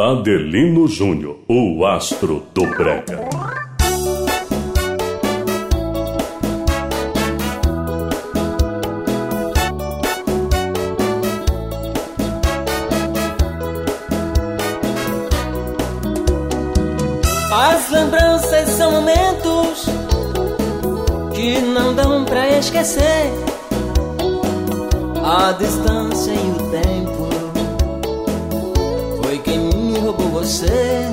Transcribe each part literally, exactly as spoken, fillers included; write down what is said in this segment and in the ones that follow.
Adelino Júnior, o astro do brega. As lembranças são momentos que não dão pra esquecer. A distância e o tempo foi quem me roubou você.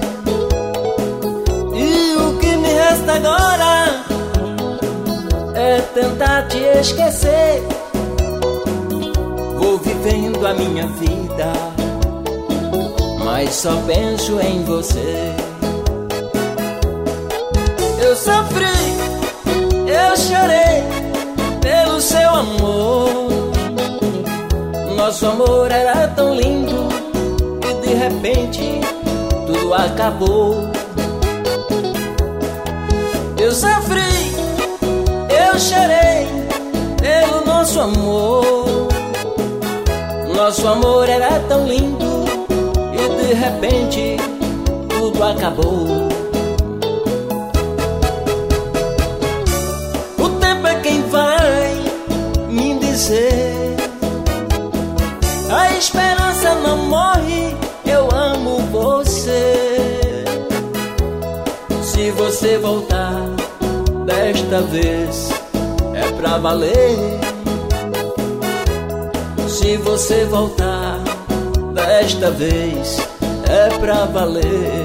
E o que me resta agora é tentar te esquecer. Vou vivendo a minha vida, mas só penso em você. Eu sofri, eu chorei pelo seu amor. Nosso amor era tão lindo e de repente tudo acabou. Eu sofri, eu chorei pelo nosso amor. Nosso amor era tão lindo e de repente tudo acabou. Quem vai me dizer? A esperança não morre, eu amo você. Se você voltar desta vez é pra valer. Se você voltar desta vez é pra valer.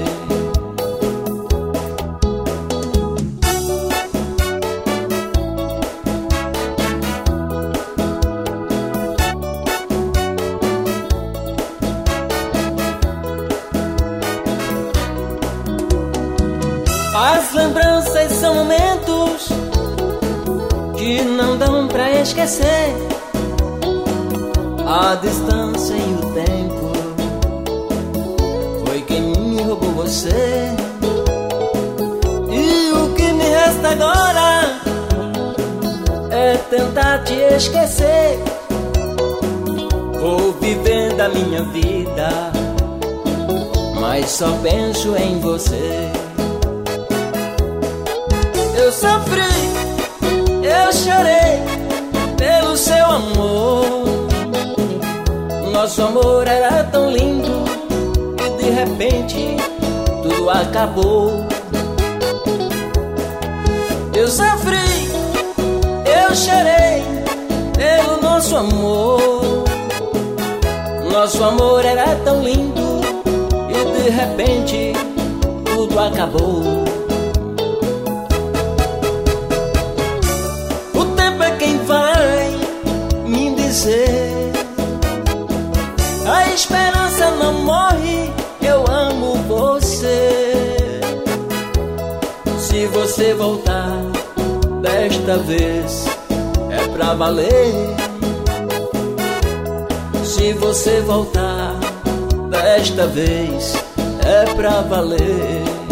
As lembranças são momentos que não dão pra esquecer. A distância e o tempo foi quem me roubou você. E o que me resta agora é tentar te esquecer. Vou vivendo a minha vida, mas só penso em você. Eu sofri, eu chorei pelo seu amor. Nosso amor era tão lindo e de repente tudo acabou. Eu sofri, eu chorei pelo nosso amor. Nosso amor era tão lindo e de repente tudo acabou. Quem vai me dizer? A esperança não morre, eu amo você. Se você voltar desta vez é pra valer. Se você voltar desta vez é pra valer.